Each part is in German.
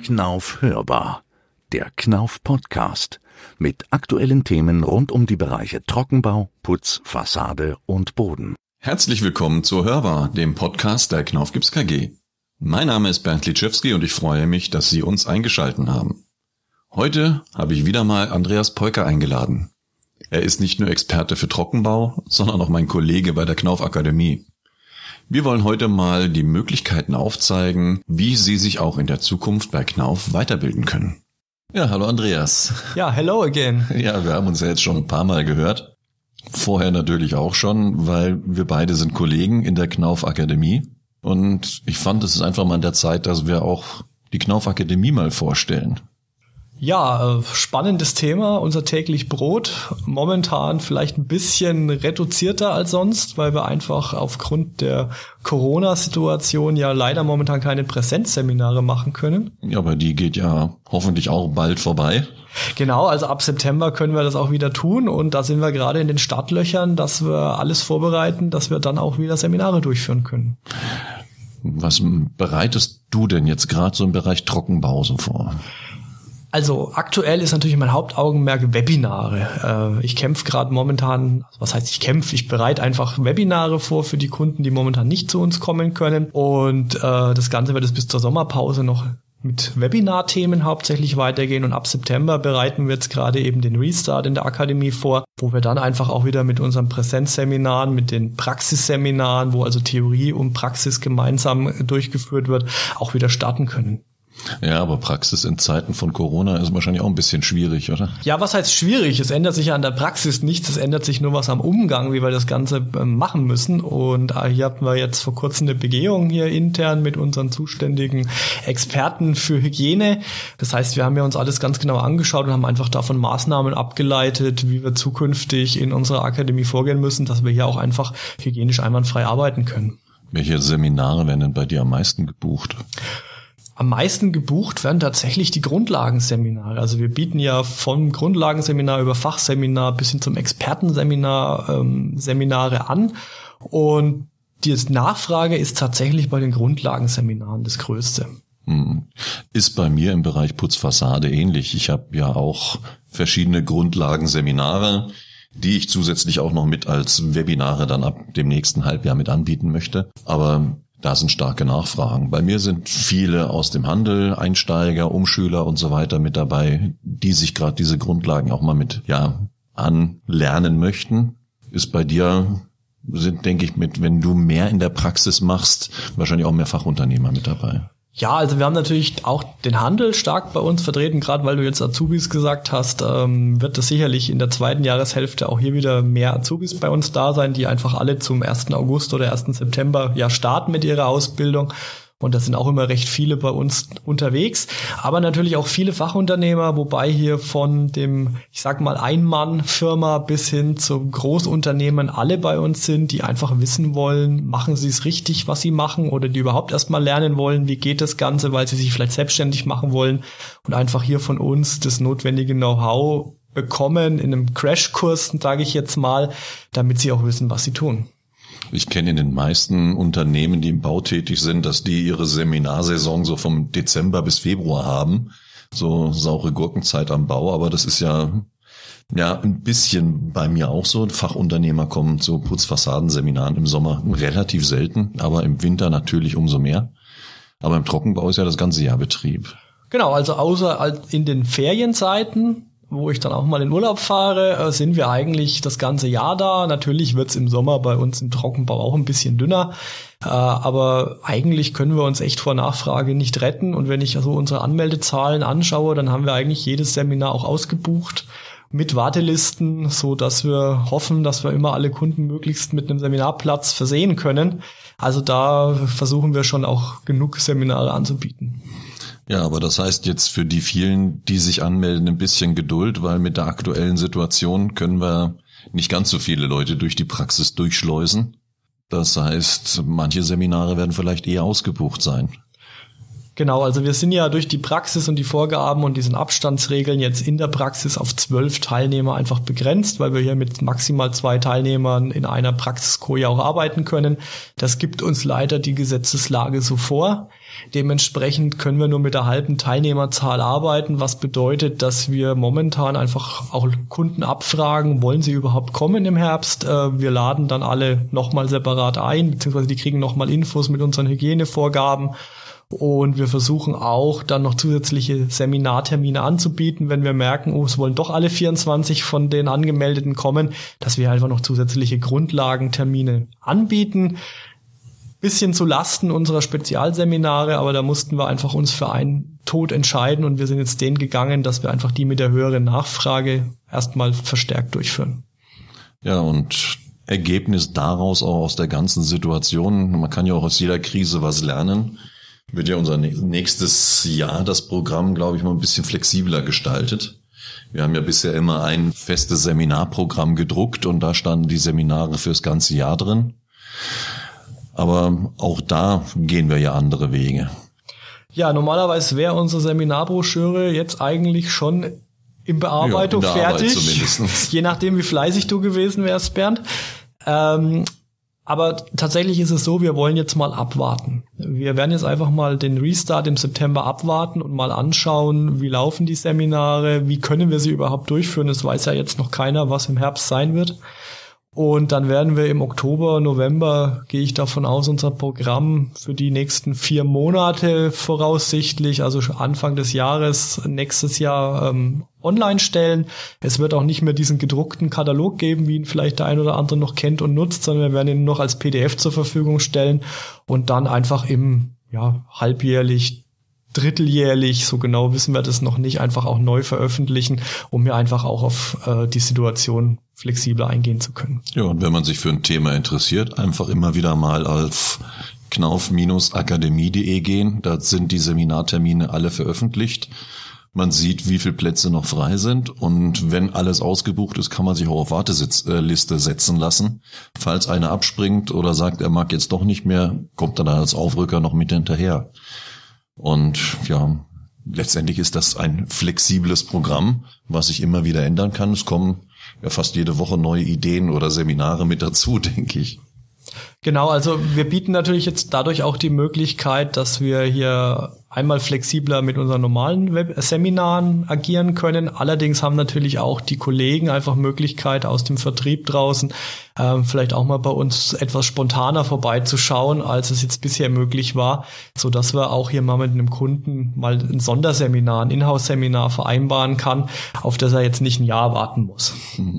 Knauf hörbar, der Knauf Podcast mit aktuellen Themen rund um die Bereiche Trockenbau, Putz, Fassade und Boden. Herzlich willkommen zur Hörbar, dem Podcast der Knauf Gips KG. Mein Name ist Bernd Litschewski und ich freue mich, dass Sie uns eingeschaltet haben. Heute habe ich wieder mal Andreas Peuker eingeladen. Er ist nicht nur Experte für Trockenbau, sondern auch mein Kollege bei der Knauf Akademie. Wir wollen heute mal die Möglichkeiten aufzeigen, wie Sie sich auch in der Zukunft bei Knauf weiterbilden können. Ja, hallo Andreas. Ja, hello again. Ja, wir haben uns ja jetzt schon ein paar Mal gehört. Vorher natürlich auch schon, weil wir beide sind Kollegen in der Knauf Akademie. Und ich fand, es ist einfach mal an der Zeit, dass wir auch die Knauf Akademie mal vorstellen. Ja, spannendes Thema, unser täglich Brot. Momentan vielleicht ein bisschen reduzierter als sonst, weil wir einfach aufgrund der Corona-Situation ja leider momentan keine Präsenzseminare machen können. Ja, aber die geht ja hoffentlich auch bald vorbei. Genau, also ab September können wir das auch wieder tun und da sind wir gerade in den Startlöchern, dass wir alles vorbereiten, dass wir dann auch wieder Seminare durchführen können. Was bereitest du denn jetzt gerade so im Bereich Trockenbau so vor? Also aktuell ist natürlich mein Hauptaugenmerk Webinare. Ich kämpfe gerade momentan, was heißt ich kämpfe? Ich bereite einfach Webinare vor für die Kunden, die momentan nicht zu uns kommen können. Und das Ganze wird es bis zur Sommerpause noch mit Webinar-Themen hauptsächlich weitergehen. Und ab September bereiten wir jetzt gerade eben den Restart in der Akademie vor, wo wir dann einfach auch wieder mit unseren Präsenzseminaren, mit den Praxisseminaren, wo also Theorie und Praxis gemeinsam durchgeführt wird, auch wieder starten können. Ja, aber Praxis in Zeiten von Corona ist wahrscheinlich auch ein bisschen schwierig, oder? Ja, was heißt schwierig? Es ändert sich ja an der Praxis nichts, es ändert sich nur was am Umgang, wie wir das Ganze machen müssen. Und hier hatten wir jetzt vor kurzem eine Begehung hier intern mit unseren zuständigen Experten für Hygiene. Das heißt, wir haben ja uns alles ganz genau angeschaut und haben einfach davon Maßnahmen abgeleitet, wie wir zukünftig in unserer Akademie vorgehen müssen, dass wir hier auch einfach hygienisch einwandfrei arbeiten können. Welche Seminare werden denn bei dir am meisten gebucht? Am meisten gebucht werden tatsächlich die Grundlagenseminare. Also wir bieten ja vom Grundlagenseminar über Fachseminar bis hin zum Expertenseminar Seminare an. Und die Nachfrage ist tatsächlich bei den Grundlagenseminaren das Größte. Ist bei mir im Bereich Putzfassade ähnlich. Ich habe ja auch verschiedene Grundlagenseminare, die ich zusätzlich auch noch mit als Webinare dann ab dem nächsten Halbjahr mit anbieten möchte. Aber da sind starke Nachfragen. Bei mir sind viele aus dem Handel, Einsteiger, Umschüler und so weiter mit dabei, die sich gerade diese Grundlagen auch mal mit anlernen möchten. Ist bei dir, denke ich, wenn du mehr in der Praxis machst, wahrscheinlich auch mehr Fachunternehmer mit dabei. Ja, also wir haben natürlich auch den Handel stark bei uns vertreten, gerade weil du jetzt Azubis gesagt hast, wird es sicherlich in der zweiten Jahreshälfte auch hier wieder mehr Azubis bei uns da sein, die einfach alle zum 1. August oder 1. September starten mit ihrer Ausbildung. Und das sind auch immer recht viele bei uns unterwegs, aber natürlich auch viele Fachunternehmer, wobei hier von dem, ich sag mal, Ein-Mann-Firma bis hin zum Großunternehmen alle bei uns sind, die einfach wissen wollen, machen sie es richtig, was sie machen, oder die überhaupt erstmal lernen wollen, wie geht das Ganze, weil sie sich vielleicht selbstständig machen wollen und einfach hier von uns das notwendige Know-how bekommen in einem Crashkurs, sage ich jetzt mal, damit sie auch wissen, was sie tun. Ich kenne in den meisten Unternehmen, die im Bau tätig sind, dass die ihre Seminarsaison so vom Dezember bis Februar haben. So saure Gurkenzeit am Bau. Aber das ist ja ein bisschen bei mir auch so. Fachunternehmer kommen zu Putzfassadenseminaren im Sommer relativ selten, aber im Winter natürlich umso mehr. Aber im Trockenbau ist ja das ganze Jahr Betrieb. Genau, also außer in den Ferienzeiten, wo ich dann auch mal in Urlaub fahre, sind wir eigentlich das ganze Jahr da. Natürlich wird's im Sommer bei uns im Trockenbau auch ein bisschen dünner, aber eigentlich können wir uns echt vor Nachfrage nicht retten. Und wenn ich also unsere Anmeldezahlen anschaue, dann haben wir eigentlich jedes Seminar auch ausgebucht mit Wartelisten, so dass wir hoffen, dass wir immer alle Kunden möglichst mit einem Seminarplatz versehen können. Also da versuchen wir schon auch genug Seminare anzubieten. Ja, aber das heißt jetzt für die vielen, die sich anmelden, ein bisschen Geduld, weil mit der aktuellen Situation können wir nicht ganz so viele Leute durch die Praxis durchschleusen. Das heißt, manche Seminare werden vielleicht eher ausgebucht sein. Genau, also wir sind ja durch die Praxis und die Vorgaben und diesen Abstandsregeln jetzt in der Praxis auf 12 Teilnehmer einfach begrenzt, weil wir hier mit maximal 2 Teilnehmern in einer Praxiskoje auch arbeiten können. Das gibt uns leider die Gesetzeslage so vor. Dementsprechend können wir nur mit der halben Teilnehmerzahl arbeiten, was bedeutet, dass wir momentan einfach auch Kunden abfragen, wollen sie überhaupt kommen im Herbst? Wir laden dann alle nochmal separat ein, beziehungsweise die kriegen nochmal Infos mit unseren Hygienevorgaben. Und wir versuchen auch dann noch zusätzliche Seminartermine anzubieten, wenn wir merken, es wollen doch alle 24 von den Angemeldeten kommen, dass wir einfach noch zusätzliche Grundlagentermine anbieten. Bisschen zu Lasten unserer Spezialseminare, aber da mussten wir einfach uns für einen Tod entscheiden und wir sind jetzt den gegangen, dass wir einfach die mit der höheren Nachfrage erstmal verstärkt durchführen. Ja, und Ergebnis daraus auch aus der ganzen Situation, man kann ja auch aus jeder Krise was lernen, wird ja unser nächstes Jahr das Programm, glaube ich, mal ein bisschen flexibler gestaltet. Wir haben ja bisher immer ein festes Seminarprogramm gedruckt und da standen die Seminare fürs ganze Jahr drin. Aber auch da gehen wir ja andere Wege. Ja, normalerweise wäre unsere Seminarbroschüre jetzt eigentlich schon in Bearbeitung fertig. Je nachdem, wie fleißig du gewesen wärst, Bernd. Aber tatsächlich ist es so, wir wollen jetzt mal abwarten. Wir werden jetzt einfach mal den Restart im September abwarten und mal anschauen, wie laufen die Seminare, wie können wir sie überhaupt durchführen. Es weiß ja jetzt noch keiner, was im Herbst sein wird. Und dann werden wir im Oktober, November, gehe ich davon aus, unser Programm für die nächsten 4 Monate voraussichtlich, also Anfang des Jahres, nächstes Jahr online stellen. Es wird auch nicht mehr diesen gedruckten Katalog geben, wie ihn vielleicht der ein oder andere noch kennt und nutzt, sondern wir werden ihn noch als PDF zur Verfügung stellen und dann einfach im halbjährlich, dritteljährlich, so genau wissen wir das noch nicht, einfach auch neu veröffentlichen, um hier einfach auch auf die Situation flexibler eingehen zu können. Ja, und wenn man sich für ein Thema interessiert, einfach immer wieder mal auf knauf-akademie.de gehen. Da sind die Seminartermine alle veröffentlicht. Man sieht, wie viele Plätze noch frei sind. Und wenn alles ausgebucht ist, kann man sich auch auf Warteliste setzen lassen. Falls einer abspringt oder sagt, er mag jetzt doch nicht mehr, kommt er dann als Aufrücker noch mit hinterher. Und ja, letztendlich ist das ein flexibles Programm, was sich immer wieder ändern kann. Es kommen ja fast jede Woche neue Ideen oder Seminare mit dazu, denke ich. Genau, also wir bieten natürlich jetzt dadurch auch die Möglichkeit, dass wir hier einmal flexibler mit unseren normalen Seminaren agieren können. Allerdings haben natürlich auch die Kollegen einfach Möglichkeit aus dem Vertrieb draußen, vielleicht auch mal bei uns etwas spontaner vorbeizuschauen, als es jetzt bisher möglich war, so dass wir auch hier mal mit einem Kunden mal ein Sonderseminar, ein Inhouse-Seminar vereinbaren kann, auf das er jetzt nicht ein Jahr warten muss.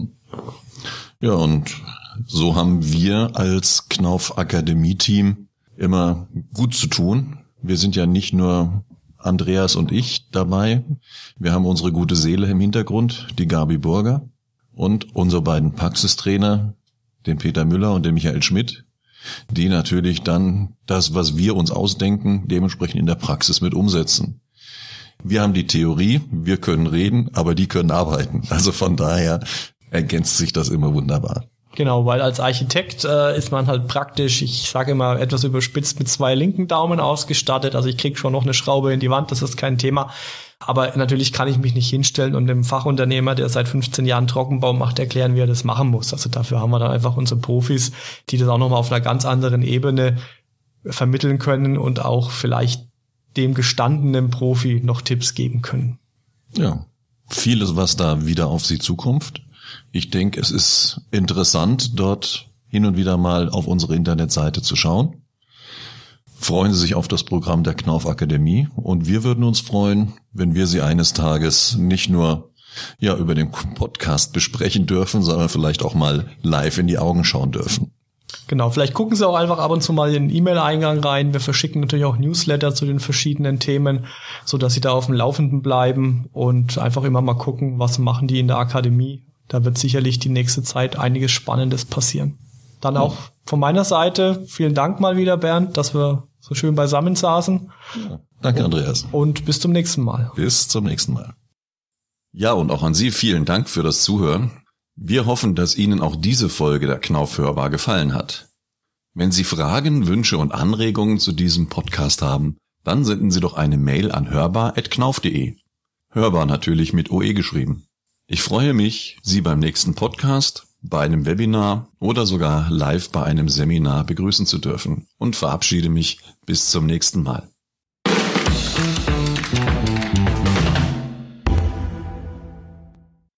Ja, und so haben wir als Knauf-Akademie-Team immer gut zu tun. Wir sind ja nicht nur Andreas und ich dabei. Wir haben unsere gute Seele im Hintergrund, die Gabi Burger, und unsere beiden Praxistrainer, den Peter Müller und den Michael Schmidt, die natürlich dann das, was wir uns ausdenken, dementsprechend in der Praxis mit umsetzen. Wir haben die Theorie, wir können reden, aber die können arbeiten. Also von daher ergänzt sich das immer wunderbar. Genau, weil als Architekt ist man halt praktisch, ich sage immer etwas überspitzt, mit 2 linken Daumen ausgestattet. Also ich krieg schon noch eine Schraube in die Wand, das ist kein Thema. Aber natürlich kann ich mich nicht hinstellen und dem Fachunternehmer, der seit 15 Jahren Trockenbau macht, erklären, wie er das machen muss. Also dafür haben wir dann einfach unsere Profis, die das auch nochmal auf einer ganz anderen Ebene vermitteln können und auch vielleicht dem gestandenen Profi noch Tipps geben können. Ja, vieles, was da wieder auf Sie zukommt. Ich denke, es ist interessant, dort hin und wieder mal auf unsere Internetseite zu schauen. Freuen Sie sich auf das Programm der Knauf Akademie und wir würden uns freuen, wenn wir Sie eines Tages nicht nur über den Podcast besprechen dürfen, sondern vielleicht auch mal live in die Augen schauen dürfen. Genau, vielleicht gucken Sie auch einfach ab und zu mal in den E-Mail-Eingang rein. Wir verschicken natürlich auch Newsletter zu den verschiedenen Themen, so dass Sie da auf dem Laufenden bleiben und einfach immer mal gucken, was machen die in der Akademie. Da wird sicherlich die nächste Zeit einiges Spannendes passieren. Dann auch von meiner Seite vielen Dank mal wieder, Bernd, dass wir so schön beisammen saßen. Ja, danke, Andreas. Und bis zum nächsten Mal. Bis zum nächsten Mal. Ja, und auch an Sie vielen Dank für das Zuhören. Wir hoffen, dass Ihnen auch diese Folge der Knauf hörbar gefallen hat. Wenn Sie Fragen, Wünsche und Anregungen zu diesem Podcast haben, Dann senden Sie doch eine Mail an hörbar@knauf.de. Hörbar natürlich mit OE geschrieben. Ich freue mich, Sie beim nächsten Podcast, bei einem Webinar oder sogar live bei einem Seminar begrüßen zu dürfen und verabschiede mich bis zum nächsten Mal.